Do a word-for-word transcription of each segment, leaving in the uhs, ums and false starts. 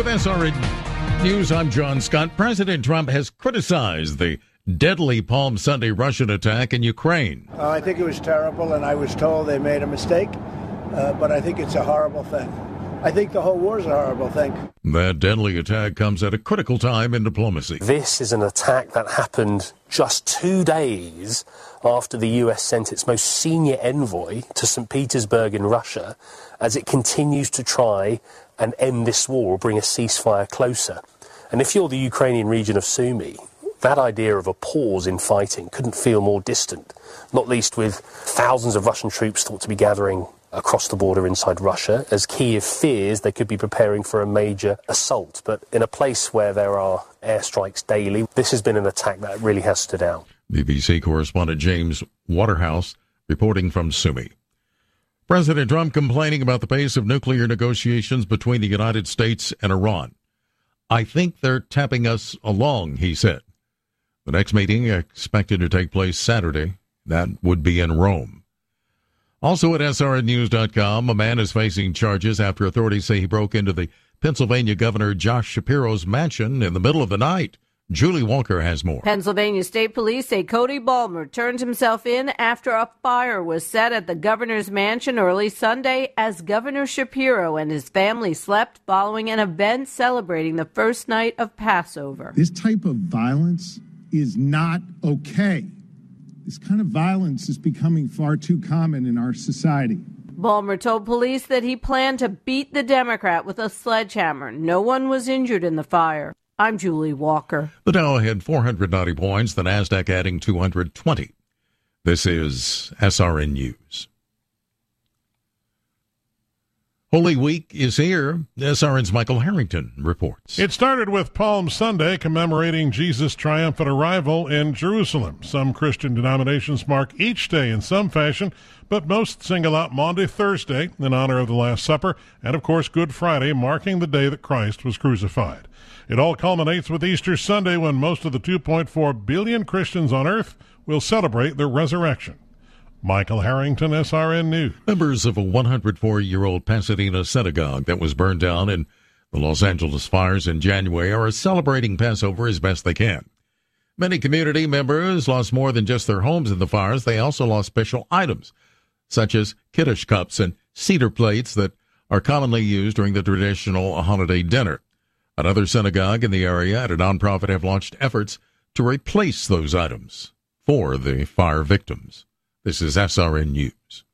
With S R N News, I'm John Scott. President Trump has criticized the deadly Palm Sunday Russian attack in Ukraine. Uh, I think it was terrible, and I was told they made a mistake, uh, but I think it's a horrible thing. I think the whole war is a horrible thing. That deadly attack comes at a critical time in diplomacy. This is an attack that happened just two days after the U S sent its most senior envoy to Saint Petersburg in Russia as it continues to try and end this war or bring a ceasefire closer. And if you're the Ukrainian region of Sumy, that idea of a pause in fighting couldn't feel more distant, not least with thousands of Russian troops thought to be gathering across the border inside Russia, as Kyiv fears they could be preparing for a major assault. But in a place where there are airstrikes daily, this has been an attack that really has stood out. B B C correspondent James Waterhouse reporting from Sumy. President Trump complaining about the pace of nuclear negotiations between the United States and Iran. I think they're tapping us along, he said. The next meeting expected to take place Saturday. That would be in Rome. Also at S R N news dot com, a man is facing charges after authorities say he broke into the Pennsylvania Governor Josh Shapiro's mansion in the middle of the night. Julie Walker has more. Pennsylvania State Police say Cody Ballmer turned himself in after a fire was set at the governor's mansion early Sunday as Governor Shapiro and his family slept following an event celebrating the first night of Passover. This type of violence is not okay. This kind of violence is becoming far too common in our society. Ballmer told police that he planned to beat the Democrat with a sledgehammer. No one was injured in the fire. I'm Julie Walker. The Dow had four hundred ninety points, the NASDAQ adding two hundred twenty. This is S R N News. Holy Week is here. S R N's Michael Harrington reports. It started with Palm Sunday, commemorating Jesus' triumphant arrival in Jerusalem. Some Christian denominations mark each day in some fashion, but most single out Maundy Thursday in honor of the Last Supper, and of course Good Friday, marking the day that Christ was crucified. It all culminates with Easter Sunday, when most of the two point four billion Christians on earth will celebrate their resurrection. Michael Harrington, S R N News. Members of a one hundred four-year-old Pasadena synagogue that was burned down in the Los Angeles fires in January are celebrating Passover as best they can. Many community members lost more than just their homes in the fires. They also lost special items, such as Kiddush cups and cedar plates that are commonly used during the traditional holiday dinner. Another synagogue in the area and a nonprofit have launched efforts to replace those items for the fire victims. This is S R N News.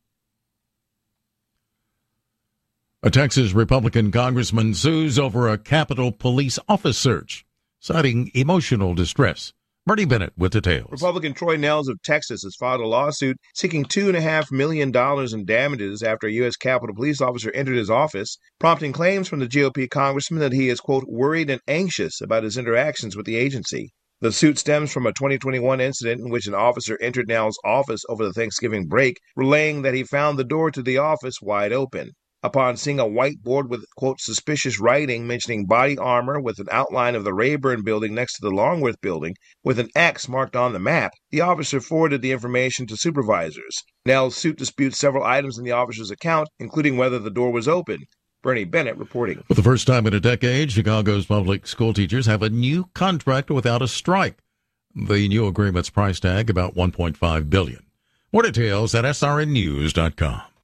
A Texas Republican congressman sues over a Capitol Police office search, citing emotional distress. Bernie Bennett with details. Republican Troy Nehls of Texas has filed a lawsuit seeking two point five million dollars in damages after a U S Capitol Police officer entered his office, prompting claims from the G O P congressman that he is, quote, worried and anxious about his interactions with the agency. The suit stems from a twenty twenty-one incident in which an officer entered Nehls' office over the Thanksgiving break, relaying that he found the door to the office wide open. Upon seeing a whiteboard with, quote, suspicious writing mentioning body armor with an outline of the Rayburn building next to the Longworth building with an X marked on the map, the officer forwarded the information to supervisors. Nehls' suit disputes several items in the officer's account, including whether the door was open. Bernie Bennett reporting. For the first time in a decade, Chicago's public school teachers have a new contract without a strike. The new agreement's price tag about one point five billion dollars. More details at S R N news dot com.